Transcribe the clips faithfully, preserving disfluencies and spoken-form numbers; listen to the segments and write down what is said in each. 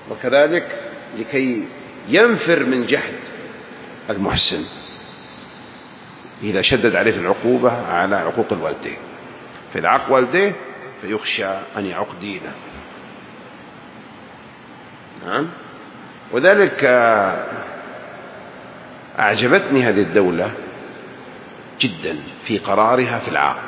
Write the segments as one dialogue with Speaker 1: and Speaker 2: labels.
Speaker 1: وكذلك لكي ينفر من جحد المحسن إذا شدد عليه في العقوبة على عقوق الوالدين، فإذا عق والديه فيخشى أن يعق دينه. نعم. وذلك أعجبتني هذه الدولة جدا في قرارها في العاق.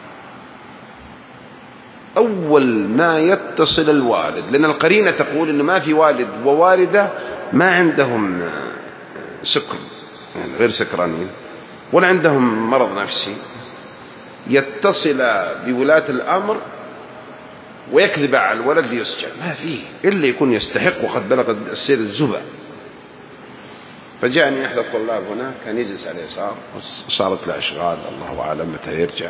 Speaker 1: أول ما يتصل الوالد، لأن القرينة تقول إنه ما في والد ووالدة ما عندهم سكر، يعني غير سكرانين ولا عندهم مرض نفسي، يتصل بولاة الأمر ويكذب على الولد ليسجن، ما فيه إلا يكون يستحق وقد بلغ السير الزبا. فجاءني أحد الطلاب هنا كان يجلس على اليسار وصارت له أشغال الله أعلم متى يرجع،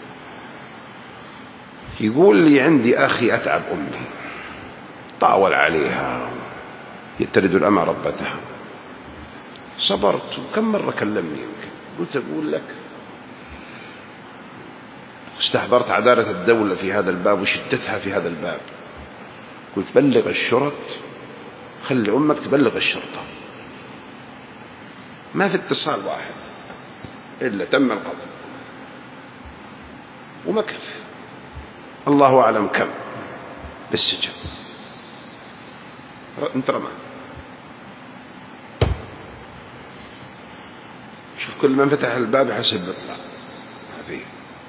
Speaker 1: يقول لي عندي أخي أتعب أمي، طاول عليها يترد الأمى ربتها، صبرت وكم مرة كلمني يمكن قلت أقول لك، استحضرت عدالة الدولة في هذا الباب وشدتها في هذا الباب، قلت بلغ الشرط، خلي أمك تبلغ الشرطة، ما في اتصال واحد إلا تم القضاء ومكث الله أعلم كم بالسجن، انت رمى. شوف كل من فتح الباب يحسب بيطلع ما فيه.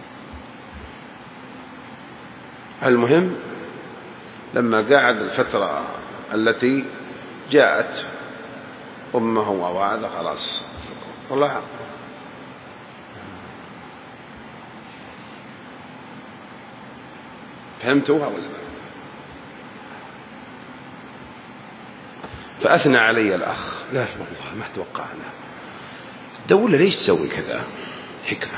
Speaker 1: المهم لما قاعد الفترة التي جاءت أمه وهذا خلاص والله فهمتوها ولا لا؟ فأثنى علي الأخ قال والله ما توقعنا الدولة ليش تسوي كذا، حكمة.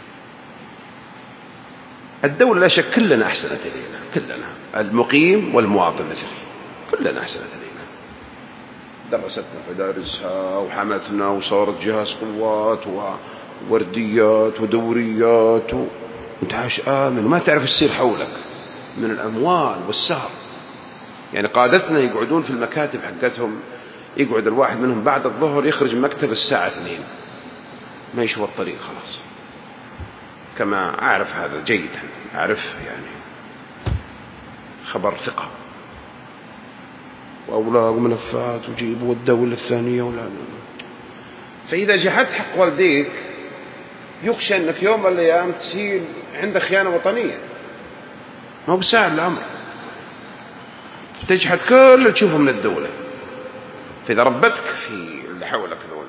Speaker 1: الدولة لا شك كلنا أحسنت إلينا، كلنا المقيم والمواطن مثلي كلنا أحسنت إلينا، درستنا فدارسها وحمتنا وصارت جهاز قوات وورديات ودوريات وانت عايش آمن وما تعرف السير حولك من الأموال والسهر. يعني قادتنا يقعدون في المكاتب حقتهم، يقعد الواحد منهم بعد الظهر يخرج من مكتب الساعة اثنين ما يشوف الطريق خلاص، كما أعرف هذا جيدا، أعرف يعني خبر ثقة، وأولاق ملفات وجيبوا الدولة الثانية ولا لا. فإذا جحدت حق والديك يخشى أنك يوم من الأيام تصير عندك خيانة وطنية، ما هو بسهل الأمر، تجحد كل اللي تشوفه من الدولة. فإذا ربتك في اللي حولك ذول،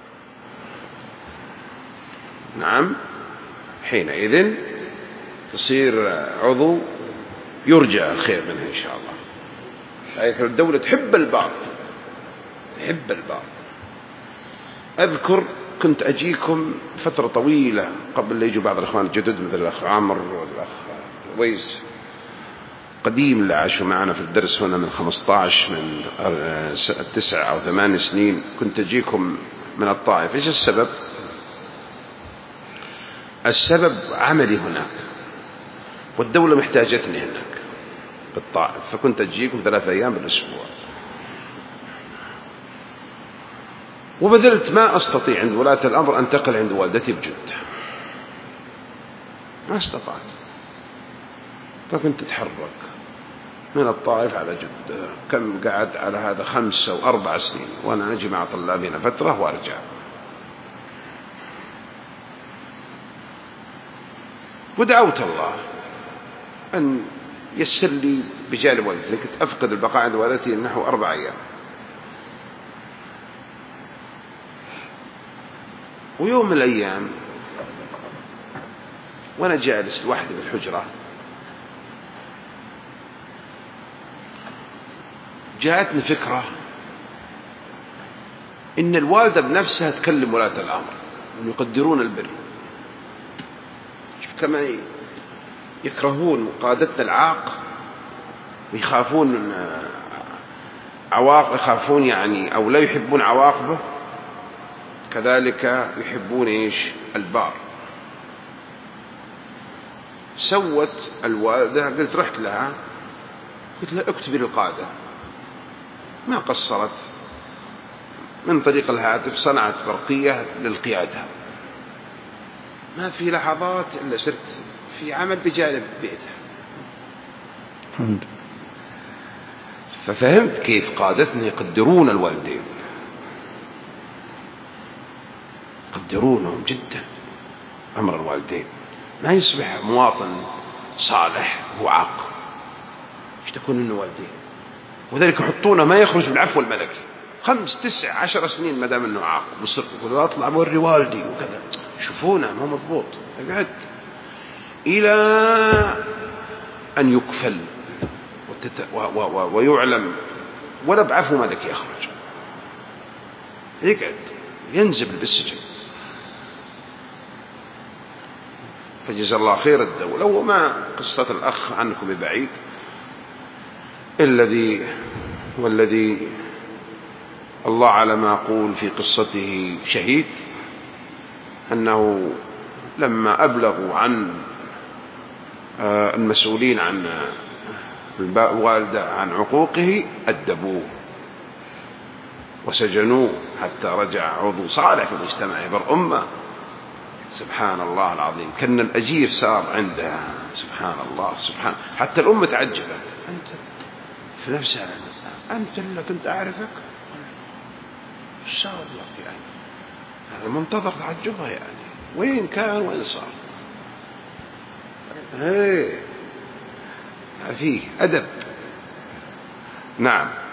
Speaker 1: نعم، حينئذ تصير عضو يرجى الخير منه إن شاء الله. أي الدولة تحب البعض، تحب البعض. أذكر كنت أجيكم فترة طويلة قبل لا يجوا بعض الأخوان الجدد مثل الأخ عامر والأخ ويس، قديم اللي عاشوا معنا في الدرس هنا من خمسة عشر من تسع أو ثمان سنين، كنت أجيكم من الطائف. إيش السبب؟ السبب عملي هناك والدولة محتاجتني هناك بالطائف، فكنت أجيكم ثلاثة أيام بالأسبوع، وبذلت ما أستطيع عند ولاة الأمر أنتقل عند والدتي بجدة، ما استطعت، فكنت أتحرك من الطائف على جدة. كم قعد على هذا خمسة وأربع سنين وأنا أجي مع طلابنا فترة وأرجع. ودعوت الله أن يسر لي بجانب والدتي، كنت أفقد البقاء عند والدتي نحو أربع أيام. ويوم من الأيام وأنا جالس لوحدي بالحجرة جاءتني فكرة إن الوالدة بنفسها تكلم ولاة الأمر ويقدرون البر، كما يكرهون قادتنا العاق ويخافون عواقب، يخافون يعني أو لا يحبون عواقبه، كذلك يحبون إيش البار. سوت الوالدة، قلت رحت لها قلت لها اكتبي للقادة ما قصرت، من طريق الهاتف صنعت برقية للقيادة، ما في لحظات إلا صرت في عمل بجانب بيتها. ففهمت كيف قادتني يقدرون الوالدين، يقدرونهم جدا، أمر الوالدين. ما يصبح مواطن صالح هو عاق، يشتكون منه والدين، وذلك يحطونه ما يخرج من عفو الملك خمس تسع عشر سنين ما دام انه عاق، وصر يقول اطلع بوري والدي وكذا، شوفونه ما مضبوط، يقعد الى ان يكفل وتت... و... و... و... ويعلم، ولا بعفو ملك يخرج، يقعد ينزل بالسجن. فجزا الله خير الدولة. وما قصة الأخ عنكم ببعيد، الذي والذي الله على ما أقول في قصته شهيد، أنه لما أبلغوا عن المسؤولين عن الوالدة عن عقوقه أدبوه وسجنوه حتى رجع عضو صالح في المجتمع يبر أمة. سبحان الله العظيم، كان الأجير صار عنده سبحان الله سبحان، حتى الأمة تعجبت، أنت في نفسها أنت اللي كنت أعرفك، إيش صار لك يعني؟ هذا منتظر تعجبها يعني، وين كان وين صار؟ هي فيه أدب. نعم.